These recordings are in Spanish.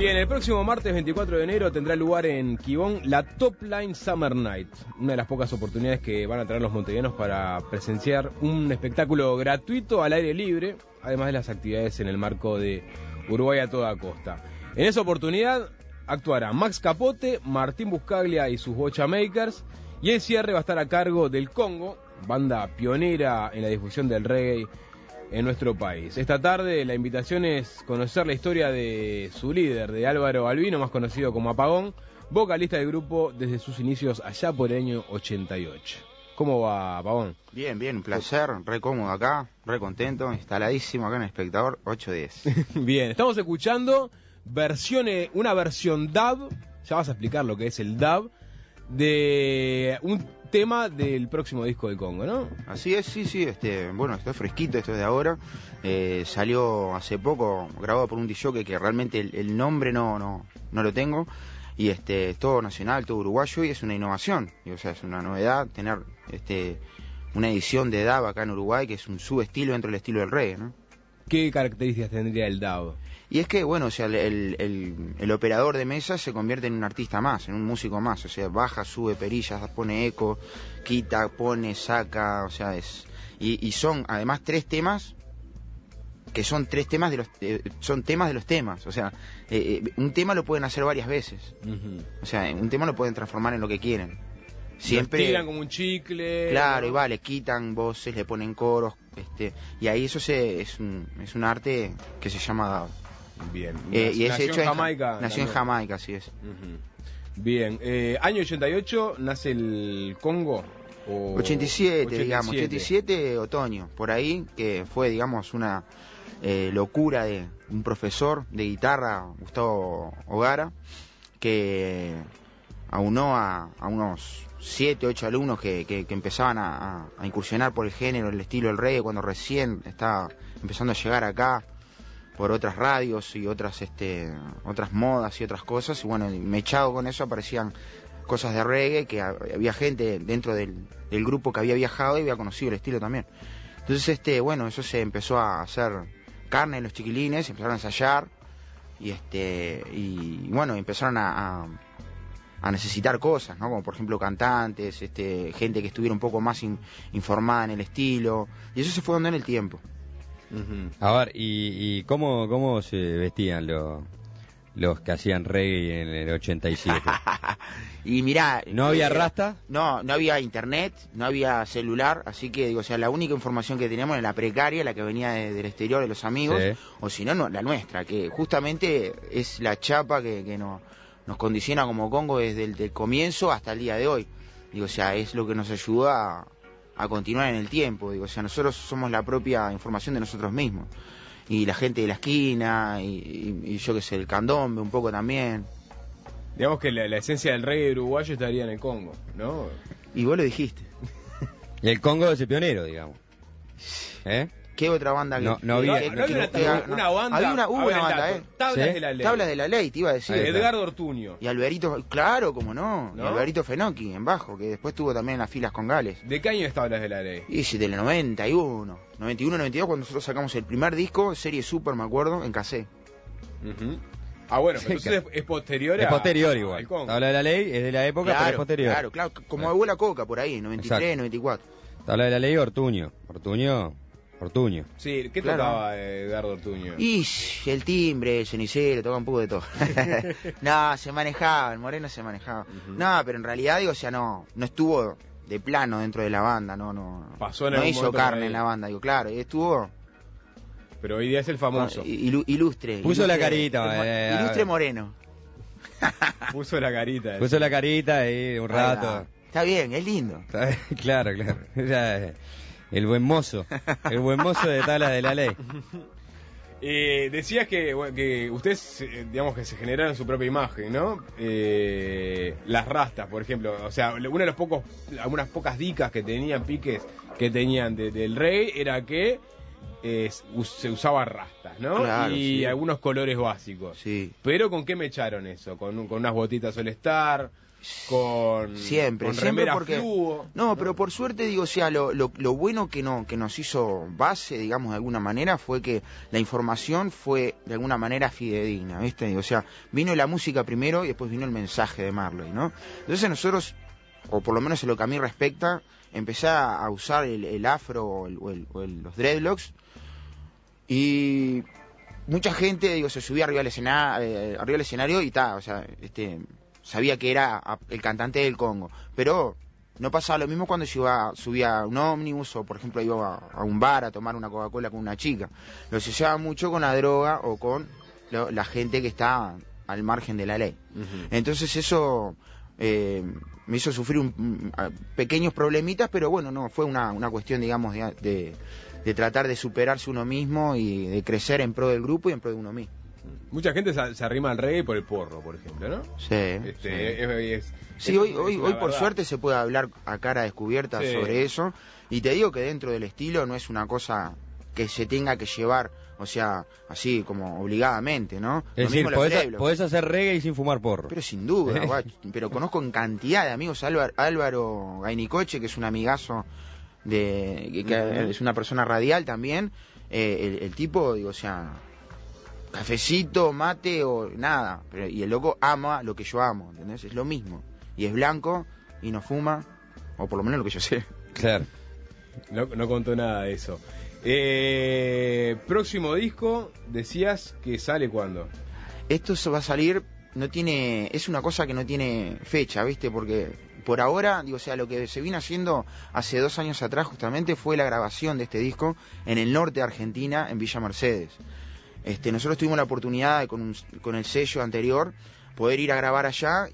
Bien, el próximo martes 24 de enero tendrá lugar en Quibón la Top Line Summer Night, una de las pocas oportunidades que van a tener los montevideanos para presenciar un espectáculo gratuito al aire libre, además de las actividades en el marco de Uruguay a toda costa. En esa oportunidad actuará Max Capote, Martín Buscaglia y sus Bocha Makers, y el cierre va a estar a cargo del Congo, banda pionera en la difusión del reggae en nuestro país. Esta tarde la invitación es conocer la historia de su líder, de Álvaro Albino, más conocido como Apagón, vocalista del grupo desde sus inicios allá por el año 88. ¿Cómo va, Apagón? Bien, un placer, re cómodo acá, re contento, instaladísimo acá en el Espectador 810. Bien, estamos escuchando una versión dub, ya vas a explicar lo que es el dub, de un tema del próximo disco del Congo, ¿no? Así es, sí, bueno, está fresquito, esto es de ahora, salió hace poco, grabado por un DJ que realmente el nombre no lo tengo, y es todo nacional, todo uruguayo, y es una innovación, o sea, es una novedad tener una edición de dub acá en Uruguay, que es un subestilo dentro del estilo del reggae, ¿no? ¿Qué características tendría el dub? Y es que, bueno, o sea, el operador de mesa se convierte en un artista más, en un músico más, o sea, baja, sube perillas, pone eco, quita, pone, saca, o sea, y son además tres temas que son temas de los temas, o sea, un tema lo pueden hacer varias veces, o sea, un tema lo pueden transformar en lo que quieren. Siempre lo estiran como un chicle. Claro, ¿no? Y le quitan voces, le ponen coros, y ahí eso es un arte que se llama dub. Bien. Y ese hecho en Jamaica. Nació en Jamaica, así es. Bien. Año 88 nace el Congo. 87, digamos, 87 otoño, por ahí, que fue, digamos, una locura de un profesor de guitarra, Gustavo Ogara, que aunó a unos 7, 8 alumnos que empezaban a incursionar por el género, el estilo del reggae, cuando recién estaba empezando a llegar acá por otras radios y otras modas y otras cosas, y bueno, mechado con eso aparecían cosas de reggae, que había gente dentro del grupo que había viajado y había conocido el estilo también. Entonces, bueno, eso se empezó a hacer carne en los chiquilines, empezaron a ensayar, y bueno, empezaron a necesitar cosas, ¿no? Como por ejemplo cantantes, gente que estuviera un poco más informada en el estilo, y eso se fue dando en el tiempo. A ver, ¿y cómo se vestían los que hacían reggae en el 87? Y mirá, ¿no había rasta? No había internet, no había celular, así que digo, o sea, la única información que teníamos era la precaria, la que venía del exterior de los amigos, sí. O si no, la nuestra, que justamente es la chapa que nos condiciona como Congo desde el comienzo hasta el día de hoy. Digo, o sea, es lo que nos ayuda a continuar en el tiempo. Digo, o sea, nosotros somos la propia información de nosotros mismos. Y la gente de la esquina, y yo que sé, el candombe un poco también. Digamos que la esencia del reggae uruguayo estaría en el Congo, ¿no? Y vos lo dijiste. Y el Congo es el pionero, digamos. ¿Qué otra banda? No había una banda. Hubo una banda, Tablas ¿sí? de la Ley. Tablas de la Ley, te iba a decir. Edgardo Ortuño. Y Alberito, claro, como no. Y Alberito Fenocchi, en bajo, que después tuvo también las filas con Gales. ¿De qué año es Tablas de la Ley? Y sí, del 91, 92, cuando nosotros sacamos el primer disco, serie Super, me acuerdo, en cassette. Ah, bueno, pero entonces es posterior Es posterior igual. Tabla de la Ley es de la época, claro, pero es posterior. Claro, como Abuela Coca, por ahí, 93, exacto. 94. Tabla de la Ley, Ortuño. Sí, ¿qué tocaba Edgardo Ortuño? Y el timbre, el cenicero, tocaba un poco de todo. No, se manejaba, el Moreno se manejaba. No, pero en realidad, digo, o sea, no estuvo de plano dentro de la banda, no hizo carne en la banda, digo, claro, y estuvo. Pero hoy día es el famoso. Ilustre. Puso la carita. Ilustre Moreno. Puso la carita. Puso la carita ahí un rato. Está bien, es lindo. Claro. El buen mozo de Tablas de la Ley. Decías que ustedes, digamos, que se generaron su propia imagen, ¿no? Las rastas, por ejemplo. O sea, algunas pocas dicas que tenían, piques que tenían del rey, era que se usaba rastas, ¿no? Claro, y sí. algunos colores básicos. Sí. Pero ¿con qué me echaron eso? Con unas botitas All Star, con siempre remera porque fluo. No, pero por suerte digo, o sea, lo bueno que nos hizo base, digamos, de alguna manera, fue que la información fue de alguna manera fidedigna, ¿viste? Digo, o sea, vino la música primero y después vino el mensaje de Marley, ¿no? Entonces nosotros, o por lo menos en lo que a mí respecta, empecé a usar el afro o los dreadlocks, y mucha gente, digo, se subía arriba del escenario y o sea, sabía que era el cantante del Congo, pero no pasaba lo mismo cuando subía a un ómnibus o, por ejemplo, iba a un bar a tomar una Coca-Cola con una chica. Lo asociaba mucho con la droga o con la gente que está al margen de la ley. Uh-huh. Entonces eso me hizo sufrir pequeños problemitas, pero bueno, no fue una cuestión, digamos, de tratar de superarse uno mismo y de crecer en pro del grupo y en pro de uno mismo. Mucha gente se arrima al reggae por el porro, por ejemplo, ¿no? Sí. Sí, hoy por suerte se puede hablar a cara descubierta sobre eso, y te digo que dentro del estilo no es una cosa que se tenga que llevar, o sea, así como obligadamente, ¿no? Es decir, podés hacer reggae y sin fumar porro. Pero sin duda, pero conozco en cantidad de amigos, Álvaro Gainicoche, que es un amigazo, que es una persona radial también, el tipo, digo, o sea, cafecito, mate o nada, y el loco ama lo que yo amo, ¿entendés? Es lo mismo, y es blanco y no fuma, o por lo menos lo que yo sé. Claro. No contó nada de eso. Próximo disco, decías que sale ¿cuándo? Esto va a salir, es una cosa que no tiene fecha, ¿viste? Porque por ahora, digo, o sea, lo que se vino haciendo hace 2 años atrás justamente fue la grabación de este disco en el norte de Argentina, en Villa Mercedes. Nosotros tuvimos la oportunidad con el sello anterior poder ir a grabar allá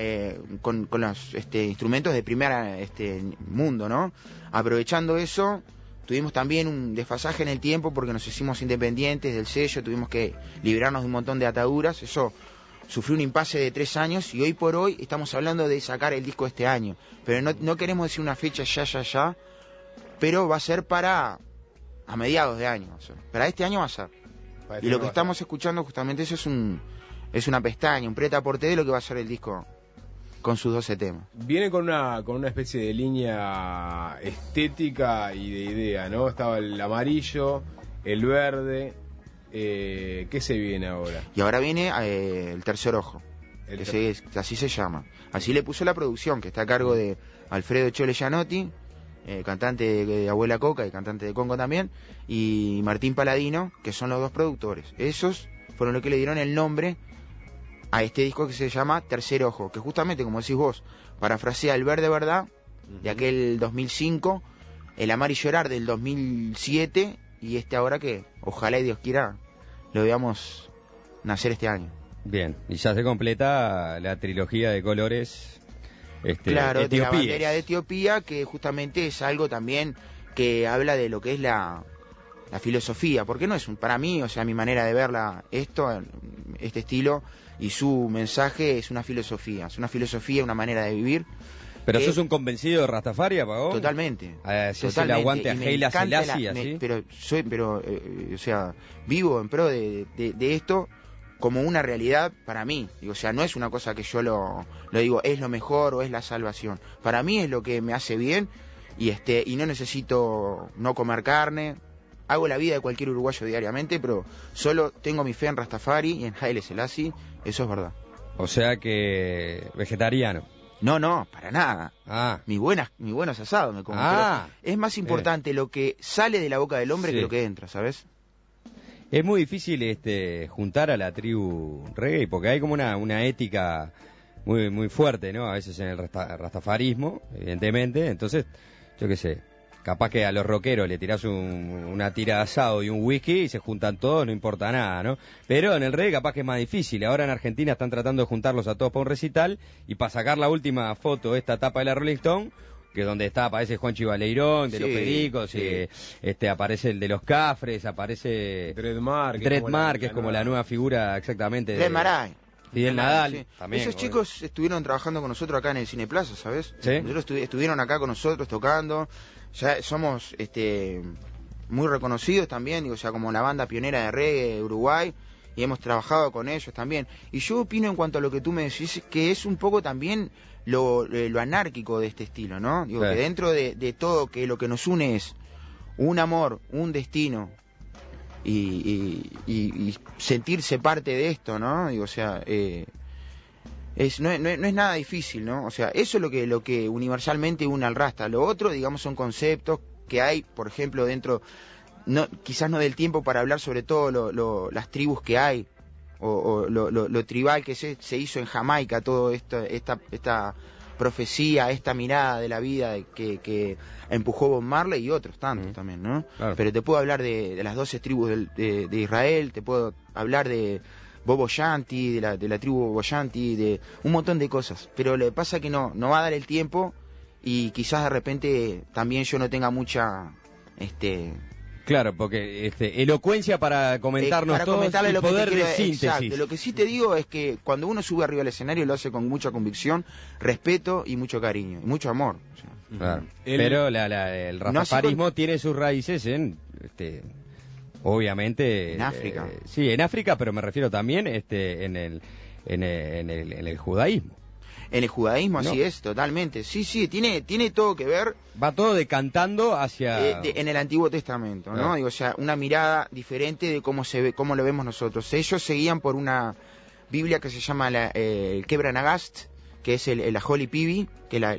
con los instrumentos de primer mundo, ¿no? Aprovechando eso, tuvimos también un desfasaje en el tiempo porque nos hicimos independientes del sello, tuvimos que librarnos de un montón de ataduras. Eso sufrió un impasse de 3 años y hoy por hoy estamos hablando de sacar el disco este año, pero no queremos decir una fecha ya, pero va a ser a mediados de año, o sea, para este año va a ser. Y lo que estamos escuchando justamente eso es una pestaña, un prêt-à-porter de lo que va a ser el disco con sus 12 temas. Viene con una especie de línea estética y de idea, ¿no? Estaba el amarillo, el verde, ¿qué se viene ahora? Y ahora viene el tercer ojo, así se llama. Así le puso la producción, que está a cargo de Alfredo Chole Gianotti, cantante de Abuela Coca y cantante de Congo también, y Martín Paladino, que son los 2 productores. Esos fueron los que le dieron el nombre a este disco que se llama Tercer Ojo, que justamente, como decís vos, parafrasea el Verde Verdad de aquel 2005, el Amar y Llorar del 2007, y ahora que ojalá y Dios quiera lo veamos nacer este año. Bien, y ya se completa la trilogía de colores. Claro, de la bandera de Etiopía, que justamente es algo también que habla de lo que es la filosofía, porque no es para mí, o sea, mi manera de verla, este estilo y su mensaje es una filosofía, una manera de vivir. Pero sos un convencido de Rastafari, ¿Pagó? Totalmente. Totalmente. Le aguante a Haile Selassie, así. O sea, vivo en pro de esto como una realidad para mí. Digo, o sea, no es una cosa que yo lo digo, es lo mejor o es la salvación. Para mí es lo que me hace bien y no necesito no comer carne. Hago la vida de cualquier uruguayo diariamente, pero solo tengo mi fe en Rastafari y en Haile Selassie, eso es verdad. O sea que vegetariano. No, para nada. Mis buenos asados me como. Es más importante lo que sale de la boca del hombre que lo que entra, ¿sabes? Es muy difícil juntar a la tribu reggae porque hay como una ética muy muy fuerte, ¿no? A veces en el rastafarismo, evidentemente. Entonces, yo qué sé, capaz que a los rockeros le tirás una tira de asado y un whisky y se juntan todos, no importa nada, ¿no? Pero en el reggae capaz que es más difícil. Ahora en Argentina están tratando de juntarlos a todos para un recital y para sacar la última foto, esta tapa de la Rolling Stone, que donde aparece Juanchi Baleirón, de los Pericos, aparece el de los Cafres, aparece Dreadmark, que es como la nueva figura exactamente de Maray. Fidel Nadal, sí. También. Esos chicos estuvieron trabajando con nosotros acá en el Cine Plaza, ¿sabes? ¿Sí? Nosotros estuvieron acá con nosotros tocando. Ya somos muy reconocidos también, digo, o sea, como la banda pionera de reggae de Uruguay, y hemos trabajado con ellos también. Y yo opino en cuanto a lo que tú me decís, que es un poco también lo anárquico de este estilo, ¿no? Digo, que dentro de todo, que lo que nos une es un amor, un destino, y sentirse parte de esto, ¿no? Digo, o sea, no es nada difícil, ¿no? O sea, eso es lo que universalmente une al Rasta. Lo otro, digamos, son conceptos que hay, por ejemplo, dentro, quizás no del tiempo para hablar sobre todo las tribus que hay, o lo tribal que se hizo en Jamaica, todo esta profecía, esta mirada de la vida que empujó Bob Marley y otros tantos también, ¿no? Claro. Pero te puedo hablar de las 12 tribus de Israel, te puedo hablar de Bobo Shanti, de la tribu Bobo Shanti, de un montón de cosas. Pero lo que pasa es que no va a dar el tiempo, y quizás de repente también yo no tenga mucha... Claro, porque elocuencia para comentarnos para todo comentarle y lo poder que de quiero, síntesis. Exacto. Lo que sí te digo es que cuando uno sube arriba al escenario lo hace con mucha convicción, respeto y mucho cariño, y mucho amor. O sea. Claro. Pero el rastafarismo tiene sus raíces en... obviamente... En África. Sí, en África, pero me refiero también en el judaísmo. En el judaísmo, así es, totalmente. Sí, tiene todo que ver. Va todo decantando hacia... en el Antiguo Testamento, ¿no? Digo, o sea, una mirada diferente de cómo cómo lo vemos nosotros. Ellos seguían por una Biblia que se llama el Kebra Nagast, que es la Holy Pivi, que es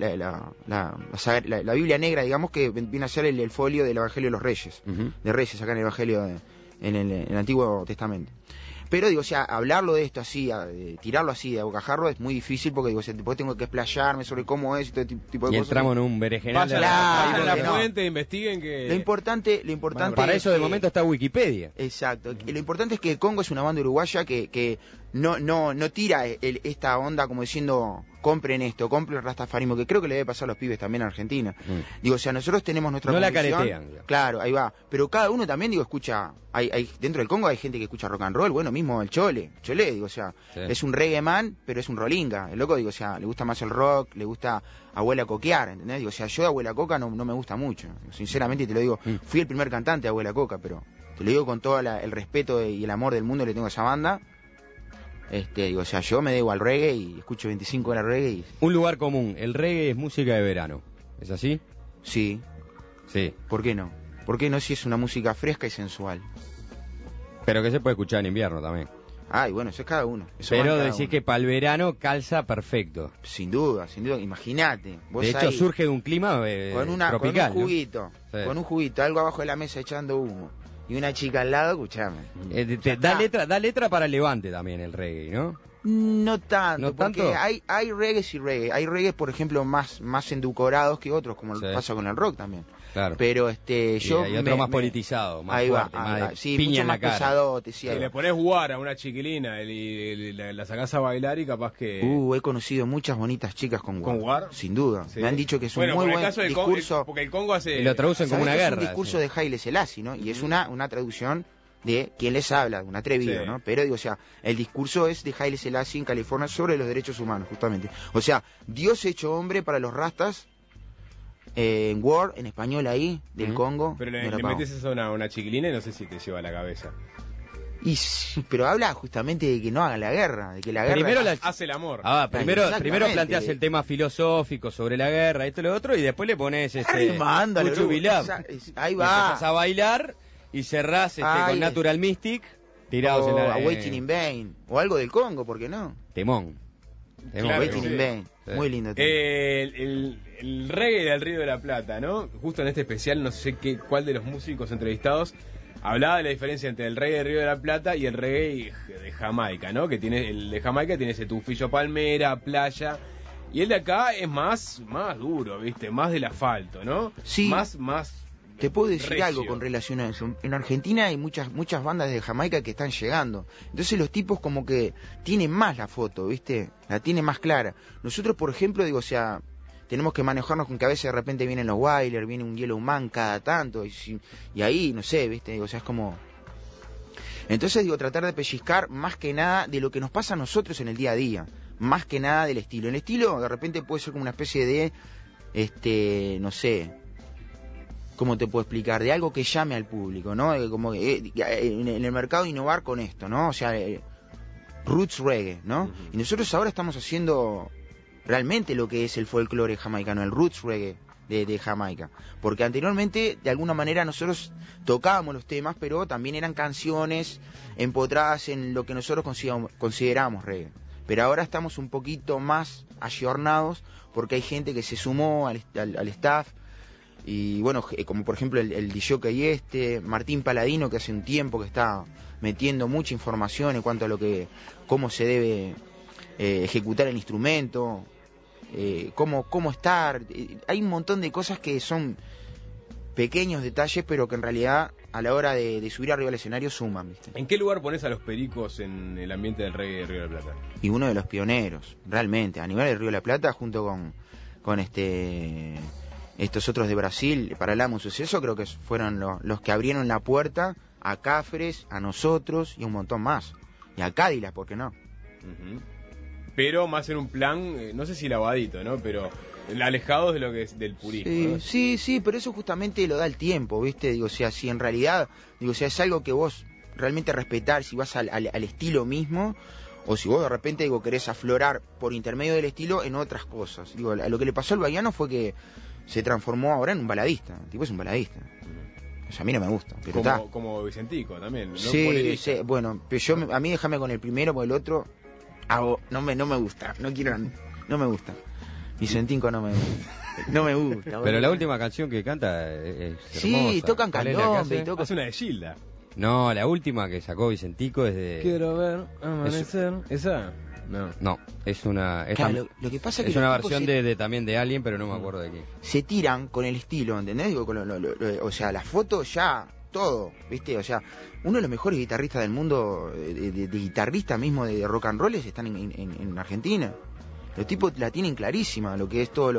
la Biblia negra, digamos, que viene a ser el folio del Evangelio de los Reyes, de Reyes, acá en el Evangelio en el Antiguo Testamento. Pero, digo, o sea, hablarlo de esto así, tirarlo así de bocajarro es muy difícil, porque, digo, o sea, después tengo que explayarme sobre cómo es y todo tipo de cosas. Y entramos en un berenjenal. Vayan a la fuente, investiguen que... Lo importante bueno, para eso de momento está Wikipedia. Exacto. Lo importante es que Congo es una banda uruguaya que no tira esta onda como diciendo... compren esto, compren el rastafarismo, que creo que le debe pasar a los pibes también en Argentina. Digo, o sea, nosotros tenemos nuestra convicción. No la caretean. Claro, ahí va. Pero cada uno también, digo, escucha... Hay dentro del Congo hay gente que escucha rock and roll, bueno, mismo el Chole, digo, o sea, es un reggae man, pero es un rolinga. El loco, digo, o sea, le gusta más el rock, le gusta Abuela Coquear, ¿entendés? Digo, o sea, yo de Abuela Coca no me gusta mucho. Sinceramente te lo digo, fui el primer cantante de Abuela Coca, pero te lo digo con todo el respeto y el amor del mundo que le tengo a esa banda. Digo, o sea, yo me debo al reggae y escucho 25 horas reggae y... Un lugar común, el reggae es música de verano, ¿es así? Sí. ¿Por qué no? ¿Por qué no si es una música fresca y sensual? Pero que se puede escuchar en invierno también. Ay, bueno, eso es cada uno. Pero decís que para el verano calza perfecto. Sin duda, imagínate. De hecho, surge de un clima tropical. Con un juguito, algo abajo de la mesa echando humo. Y una chica al lado, escuchame. Da letra para el levante también el reggae, ¿no? No tanto, porque hay reggaes y reggae. Hay reggaes, por ejemplo, más endulcorados que otros, como pasa con el rock también. Claro. Pero yo... Y otro más politizado, más fuerte, más sí, piña mucho en la más cara. pesadote, sí, si le pones guara a una chiquilina y la sacás a bailar y capaz que... he conocido muchas bonitas chicas con guara. ¿Con guara? Sin duda. Sí. Me han dicho que es un muy buen discurso. Porque el Congo hace... Y lo traducen como una guerra. Es un discurso de Haile Selassie, ¿no? Y es una traducción de quien les habla, un atrevido, ¿no? Pero digo, o sea, el discurso es de Haile Selassie en California sobre los derechos humanos, justamente. O sea, Dios hecho hombre para los rastas, en Word, en español ahí, del Congo. Pero le metes eso a una chiquilina y no sé si te lleva a la cabeza. Pero habla justamente de que no hagan la guerra, de que la guerra primero hace el amor. Primero planteas el tema filosófico sobre la guerra, esto y lo otro, y después le pones ahí va. Empezás a bailar y cerrás con Natural Mystic tirados en la... Waiting in Vain, o algo del Congo, ¿por qué no? Temón. Claro, Waiting in Vain, muy lindo. El reggae del Río de la Plata, ¿no? Justo en este especial, no sé cuál de los músicos entrevistados hablaba de la diferencia entre el reggae del Río de la Plata y el reggae de Jamaica, ¿no? Que el de Jamaica tiene ese tufillo palmera, playa, y el de acá es más duro, ¿viste? Más del asfalto, ¿no? Sí. Más te puedo decir recio. algo con relación a eso. En Argentina hay muchas bandas de Jamaica que están llegando. Entonces los tipos como que tienen más la foto, ¿viste? La tienen más clara. Nosotros, por ejemplo, digo, o sea, tenemos que manejarnos con que a veces de repente vienen los Wailers, viene un Yellow Man cada tanto, y ahí, no sé, ¿viste? Digo, o sea, es como... Entonces, digo, tratar de pellizcar más que nada de lo que nos pasa a nosotros en el día a día. Más que nada del estilo. El estilo, de repente, puede ser como una especie de, no sé... ¿cómo te puedo explicar? De algo que llame al público, ¿no? Como en el mercado innovar con esto, ¿no? O sea, roots reggae, ¿no? Y nosotros ahora estamos haciendo realmente lo que es el folclore jamaicano, el roots reggae de Jamaica. Porque anteriormente, de alguna manera, nosotros tocábamos los temas, pero también eran canciones empotradas en lo que nosotros consideramos reggae. Pero ahora estamos un poquito más ayornados porque hay gente que se sumó al staff. Y bueno, como por ejemplo el DJ Martín Paladino, que hace un tiempo que está metiendo mucha información en cuanto a cómo se debe ejecutar el instrumento, cómo estar. Hay un montón de cosas que son pequeños detalles, pero que en realidad a la hora de subir arriba al escenario suman, ¿viste? ¿En qué lugar pones a los Pericos en el ambiente del reggae de Río de la Plata? Y uno de los pioneros, realmente, a nivel de Río de la Plata, junto con estos otros de Brasil, Paralama, un Suceso, creo que fueron los que abrieron la puerta a Cáceres, a nosotros y un montón más. Y a Cádila, ¿por qué no? Uh-huh. Pero más en un plan, no sé si lavadito, ¿no? Pero alejados de lo que es del purismo, sí, ¿no? Sí, pero eso justamente lo da el tiempo, ¿viste? Digo, o sea, si en realidad, es algo que vos realmente respetar, si vas al estilo mismo, o si vos de repente, querés aflorar por intermedio del estilo en otras cosas. Digo, lo que le pasó al Bahiano fue que se transformó ahora en un baladista. El tipo es un baladista. O sea, a mí no me gusta, pero está. Como Vicentico también, ¿no? Sí, bueno, pero a mí déjame con el primero, porque el otro no me gusta, no me gusta. Vicentico no me gusta. Pero la última canción que canta es sí, hermosa. tocan candombe y tocan. Es una de Gilda. No, la última que sacó Vicentico es de... Quiero ver amanecer. ¿Esa? No, es una... Claro, lo que pasa es que es una versión también de Alien, pero no me acuerdo de quién. Se tiran con el estilo, ¿entendés? Digo, o sea, la foto ya, todo, ¿viste? O sea, uno de los mejores guitarristas del mundo, de guitarristas mismo de rock and roll, están en Argentina. Los tipos la tienen clarísima, lo que es todo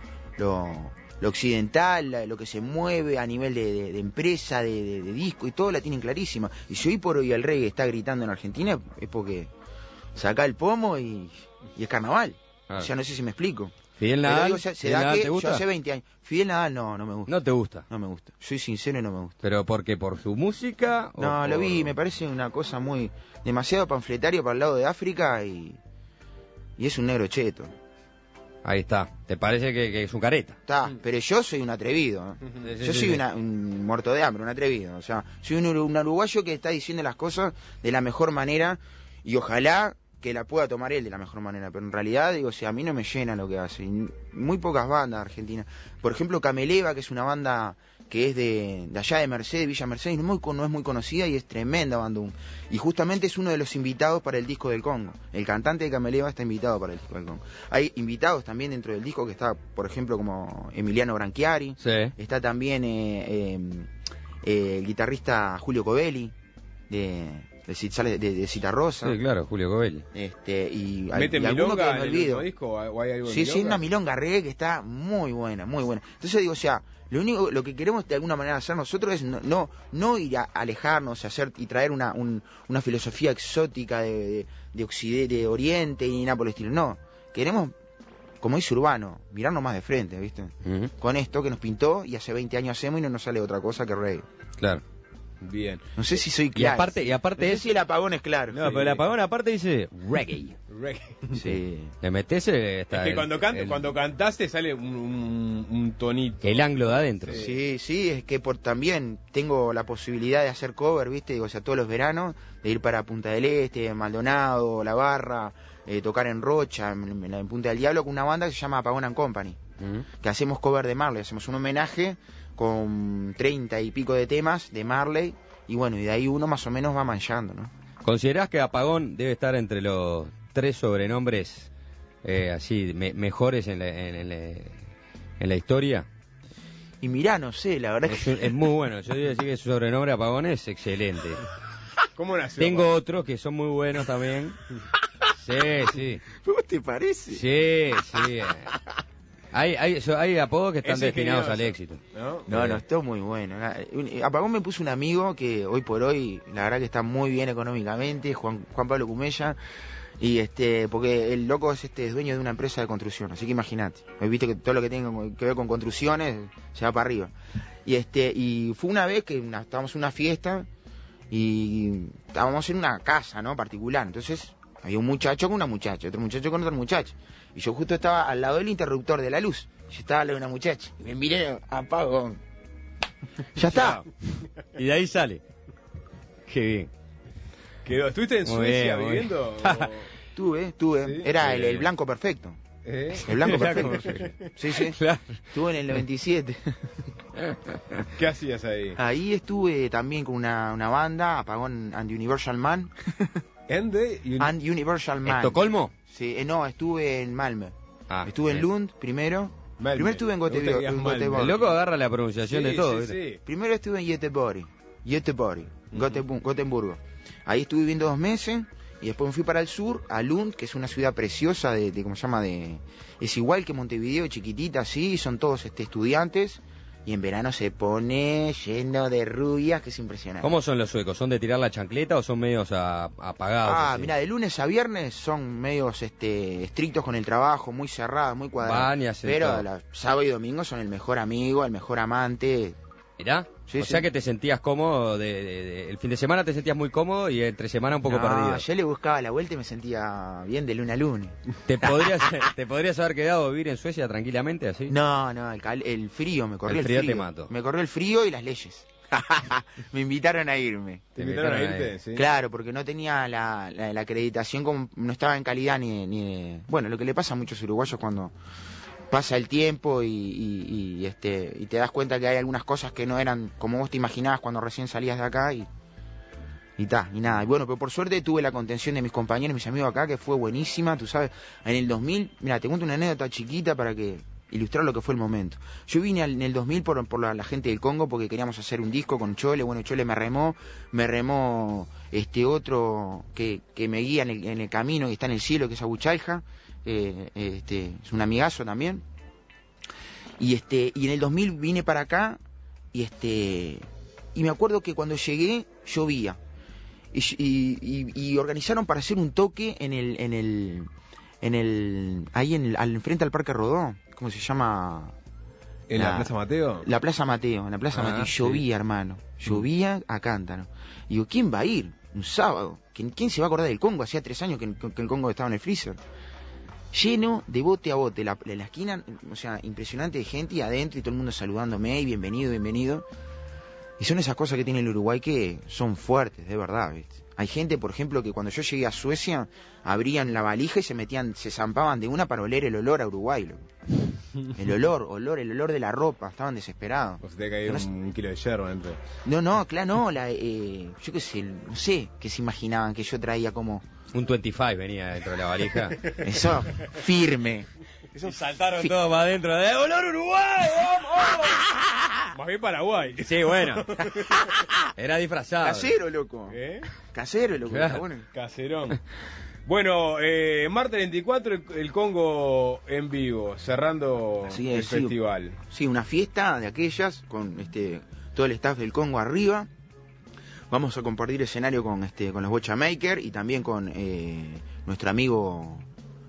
lo occidental, lo que se mueve a nivel de empresa, de disco y todo la tienen clarísima. Y si hoy por hoy el reggae está gritando en Argentina, es porque saca el pomo y es carnaval. O sea, no sé si me explico. Fidel Nadal, ¿te gusta? Yo hace 20 años. Fidel Nadal no me gusta. ¿No te gusta? No me gusta. Soy sincero y no me gusta. ¿Pero por qué? ¿Por su música? No, lo vi, me parece una cosa demasiado panfletario para el lado de África y es un negro cheto. Ahí está. ¿Te parece que es un careta? Está, pero yo soy un atrevido. Yo soy un muerto de hambre, un atrevido. O sea, soy un uruguayo que está diciendo las cosas de la mejor manera y ojalá que la pueda tomar él de la mejor manera. Pero en realidad, a mí no me llena lo que hace. Muy pocas bandas argentinas. Por ejemplo, Cameleva, que es una banda que es de allá de Mercedes, Villa Mercedes, no es muy conocida y es tremenda banda. Y justamente es uno de los invitados para el disco del Congo. El cantante de Cameleva está invitado para el disco del Congo. Hay invitados también dentro del disco que está, por ejemplo, como Emiliano Branchiari. Sí. Está también el guitarrista Julio Covelli de Citarrosa. Sí, claro, Julio Covelli. ¿Mete milonga en el último disco o hay algo de milonga? Sí, una milonga reggae que está muy buena, muy buena. Entonces lo que queremos de alguna manera hacer nosotros es no ir a alejarnos y traer una filosofía exótica de Occidente, de Oriente y nada por el estilo. No, queremos, como dice Urbano, mirarnos más de frente, ¿viste? Uh-huh. Con esto que nos pintó y hace 20 años hacemos y no nos sale otra cosa que reggae. Claro. Bien. No sé si soy claro. Y aparte no sé si el apagón es claro. No, sí. Pero el apagón aparte dice reggae. Sí. Le metes es que cuando cantás te sale un tonito. El ángulo de adentro. Sí, es que también tengo la posibilidad de hacer cover, ¿viste? Todos los veranos, de ir para Punta del Este, Maldonado, La Barra, tocar en Rocha, en Punta del Diablo, con una banda que se llama Apagón and Company. Uh-huh. Que hacemos cover de Marley, hacemos un homenaje con 30 y pico de temas de Marley, y bueno, y de ahí uno más o menos va manchando, ¿no? ¿Considerás que Apagón debe estar entre los 3 sobrenombres así mejores en la historia? Y mirá, no sé, la verdad es muy bueno. Yo digo decir que su sobrenombre Apagón es excelente. ¿Cómo nació? Tengo otros que son muy buenos también. Sí. ¿Cómo te parece? Sí. Hay apodos que están destinados al éxito. No, esto es muy bueno. Apagón me puso un amigo que hoy por hoy, la verdad que está muy bien económicamente, Juan Pablo Cumella, y porque el loco es dueño de una empresa de construcción, así que imagínate. Viste que todo lo que tenga que ver con construcciones se va para arriba. Y fue una vez que estábamos en una fiesta y estábamos en una casa, ¿no? Particular. Entonces había un muchacho con una muchacha, otro muchacho con otro muchacho. Y yo justo estaba al lado del interruptor de la luz. Yo estaba al lado de una muchacha. Y me miré, apago. Ya está. Y de ahí sale. Qué bien. ¿Estuviste en Suecia viviendo? Estuve. Sí, era el blanco perfecto. El blanco perfecto. Sí. Claro. Estuve en el 97. ¿Qué hacías ahí? Ahí estuve también con una banda, Apagón and Universal Man. And Universal Man. ¿Estocolmo? Sí, no, estuve en Malmö. Estuve en bien. Lund primero. Malmö. Primero estuve en Göteborg. El loco agarra la pronunciación de todo. Sí. Primero estuve en Göteborg, Gotemburgo. Ahí estuve viviendo 2 meses y después me fui para el sur, a Lund, que es una ciudad preciosa ¿cómo se llama? Es igual que Montevideo, chiquitita, así, son todos estudiantes. Y en verano se pone lleno de rubias, que es impresionante. ¿Cómo son los suecos? ¿Son de tirar la chancleta o son medios apagados? Mira, de lunes a viernes son medios estrictos con el trabajo, muy cerrados, muy cuadrados. Pero sábado y domingo son el mejor amigo, el mejor amante. ¿Mirá? Sí, o sea que te sentías cómodo, el fin de semana te sentías muy cómodo y entre semana un poco perdido. Yo le buscaba la vuelta y me sentía bien de lunes a lunes. ¿Te podrías haber quedado a vivir en Suecia tranquilamente así? No, el frío, me corrió el frío. Te mato. Me corrió el frío y las leyes. Me invitaron a irme. ¿Te invitaron a irte? Sí. Claro, porque no tenía la acreditación, no estaba en calidad ni bueno, lo que le pasa a muchos uruguayos cuando pasa el tiempo y te das cuenta que hay algunas cosas que no eran como vos te imaginabas cuando recién salías de acá y nada. Y bueno, pero por suerte tuve la contención de mis compañeros, mis amigos acá, que fue buenísima, tú sabes. En el 2000, mira, te cuento una anécdota chiquita para que ilustrar lo que fue el momento. Yo vine en el 2000 por la gente del Congo porque queríamos hacer un disco con Chole. Bueno, Chole me remó otro que me guía en el camino, que está en el cielo, que es Abuchaija. Es un amigazo también. Y en el 2000 vine para acá y me acuerdo que cuando llegué llovía y organizaron para hacer un toque al frente al Parque Rodó. ¿Cómo se llama? ¿En la Plaza Mateo? En la Plaza Mateo. Llovía, sí. Hermano. Llovía a cántaro. Y digo, ¿quién va a ir? Un sábado. ¿Quién se va a acordar del Congo? Hacía 3 años que el Congo estaba en el freezer. Lleno de bote a bote. La esquina, o sea, impresionante de gente y adentro y todo el mundo saludándome y bienvenido. Y son esas cosas que tiene el Uruguay que son fuertes, de verdad, ¿viste? Hay gente, por ejemplo, que cuando yo llegué a Suecia, abrían la valija y se zampaban de una para oler el olor a Uruguay, loco. El olor de la ropa, estaban desesperados. O sea, te caía un kilo de yerba dentro. No, claro, yo qué sé, no sé qué se imaginaban que yo traía como... Un 25 venía dentro de la valija. Eso, firme. Eso saltaron todos para adentro. ¡Olor Uruguay! ¡Vamos! Más bien Paraguay. Sí, bueno. Era disfrazado. Casero, loco. Casero, loco. Claro. Bueno. Caserón. Bueno, martes 24 el Congo en vivo, cerrando el festival. Sí, una fiesta de aquellas con todo el staff del Congo arriba. Vamos a compartir escenario con los Bocha Maker y también con nuestro amigo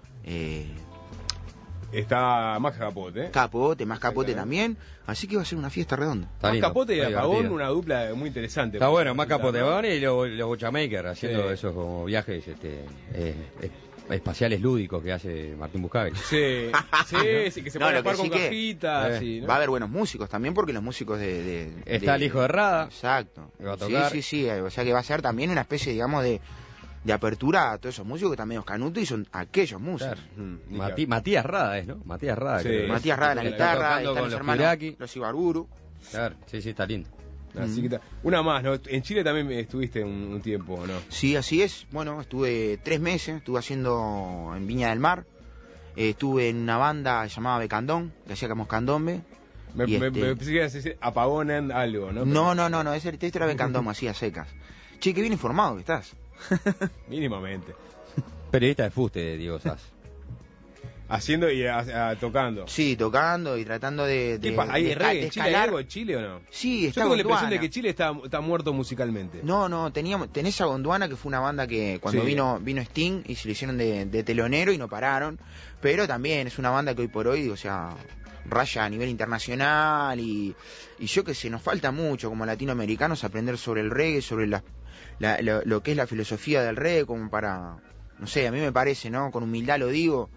está Más Capote. Más Capote también. Así que va a ser una fiesta redonda. Más Capote y Apagón, una dupla muy interesante. Está bueno, Más Capote, Apagón y los Bocha Maker haciendo esos como viajes espaciales lúdicos que hace Martín Buscaglia. Sí, que se puede con cajitas. ¿no? Va a haber buenos músicos también porque los músicos está el hijo de Rada. Exacto. Que va a tocar. Sí. O sea que va a ser también una especie, digamos, de apertura a todos esos músicos que están medio canutos y son aquellos músicos. Claro. Matías Rada ¿no? Matías Rada. Sí. Matías Rada en la guitarra, están los hermanos, los Ibarburu. Claro, sí, está lindo. Así que una más, ¿no? En Chile también estuviste un tiempo, ¿no? Sí, así es. Bueno, estuve 3 meses, estuve haciendo en Viña del Mar. Estuve en una banda llamada Becandón, que hacíamos candombe. Me pensé que ibas a decir Apagón en algo, ¿no? No, ese era Becandón, así a secas. Che, qué bien informado que estás. Mínimamente. Periodista de fuste, Diego Sass. Haciendo y tocando. Sí, tocando y tratando de ¿Hay reggae en Chile? ¿Hay algo en Chile o no? Sí, está. Yo tengo la impresión de que Chile está muerto musicalmente. No, tenés a Gondwana, que fue una banda que cuando vino Sting y se lo hicieron de telonero y no pararon. Pero también es una banda que hoy por hoy, o sea, raya a nivel internacional y yo que sé, nos falta mucho como latinoamericanos aprender sobre el reggae, sobre lo que es la filosofía del reggae, como para, no sé, a mí me parece, ¿no? Con humildad lo digo,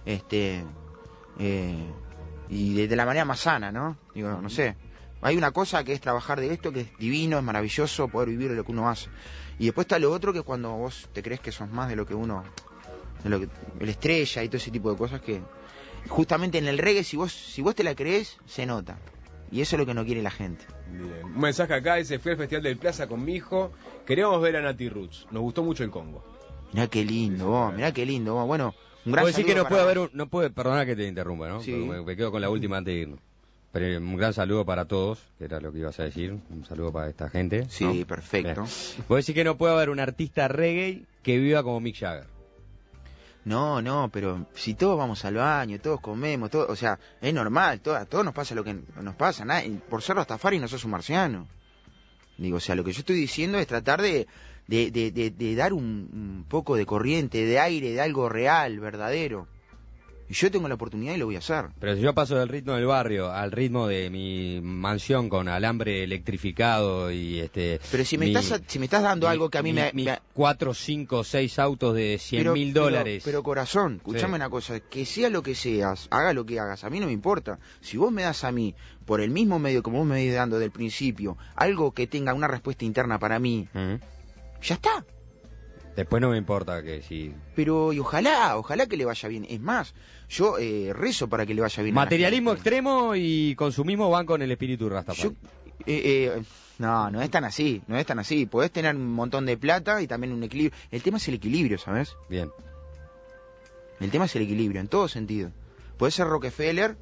y de la manera más sana, ¿no? Digo, no sé, hay una cosa que es trabajar de esto, que es divino, es maravilloso poder vivir de lo que uno hace, y después está lo otro, que es cuando vos te crees que sos más de lo que uno, de lo que el estrella y todo ese tipo de cosas, que justamente en el reggae, si vos te la crees, se nota. Y eso es lo que no quiere la gente. Bien. Un mensaje acá dice: fui al Festival del Plaza con mi hijo, queríamos ver a Nati Roots, nos gustó mucho el Congo. Mirá qué lindo, vos, mirá qué lindo, vos. Bueno, un gran saludo. Decir que no puede haber no puede, perdona que te interrumpa, ¿no? Sí. Me quedo con la última antes de irnos. Pero un gran saludo para todos, que era lo que ibas a decir. Un saludo para esta gente. Sí, ¿no? Perfecto. Vos decís que no puede haber un artista reggae que viva como Mick Jagger. No, pero si todos vamos al baño, todos comemos, todo, o sea, es normal, a todos nos pasa lo que nos pasa, por ser Rastafari no sos un marciano. Digo, o sea, lo que yo estoy diciendo es tratar de dar un poco de corriente, de aire, de algo real, verdadero. Y yo tengo la oportunidad y lo voy a hacer. Pero si yo paso del ritmo del barrio al ritmo de mi mansión con alambre electrificado y Pero si me estás dando algo que a mí me 4, 5, 6 autos de $100.000. Pero corazón, escuchame una cosa, que sea lo que seas, haga lo que hagas, a mí no me importa. Si vos me das a mí, por el mismo medio como vos me estás dando del principio, algo que tenga una respuesta interna para mí, ya está. Después no me importa que si... Pero y ojalá que le vaya bien. Es más, yo rezo para que le vaya bien. Materialismo extremo y consumismo van con el espíritu Rastafari. No es tan así, no es tan así. Podés tener un montón de plata y también un equilibrio. El tema es el equilibrio, ¿sabes? Bien. El tema es el equilibrio, en todo sentido. Podés ser Rockefeller,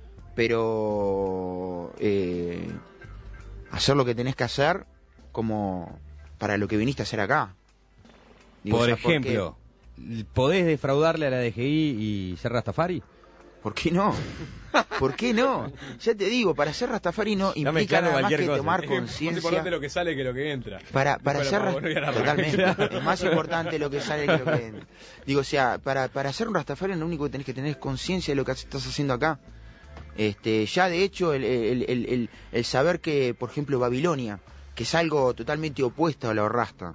pero hacer lo que tenés que hacer como para lo que viniste a hacer acá. Digo, por ejemplo, ¿podés defraudarle a la DGI y ser Rastafari? ¿Por qué no? ¿Por qué no? Ya te digo, para ser Rastafari no implica nada más que tomar conciencia. Es más importante lo que sale que lo que entra. Para ser totalmente, es más importante lo que sale que lo que entra. Digo, o sea, para ser un Rastafari lo único que tenés que tener es conciencia de lo que estás haciendo acá. Ya de hecho el saber que, por ejemplo, Babilonia, que es algo totalmente opuesto a lo rasta,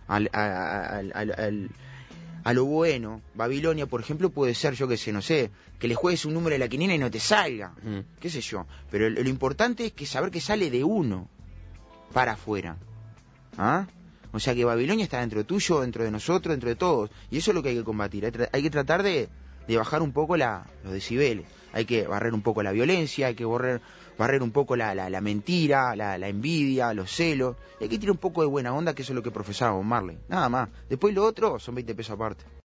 a lo bueno, Babilonia, por ejemplo, puede ser, yo que sé, no sé, que le juegues un número de la quiniela y no te salga, qué sé yo, pero lo importante es que saber que sale de uno para afuera, ¿ah? O sea que Babilonia está dentro tuyo, dentro de nosotros, dentro de todos, y eso es lo que hay que combatir. Hay que tratar de bajar un poco los decibeles, hay que barrer un poco la violencia, hay que barrer un poco la mentira, la envidia, los celos, y hay que tirar un poco de buena onda, que eso es lo que profesaba Bob Marley, nada más. Después lo otro son 20 pesos aparte.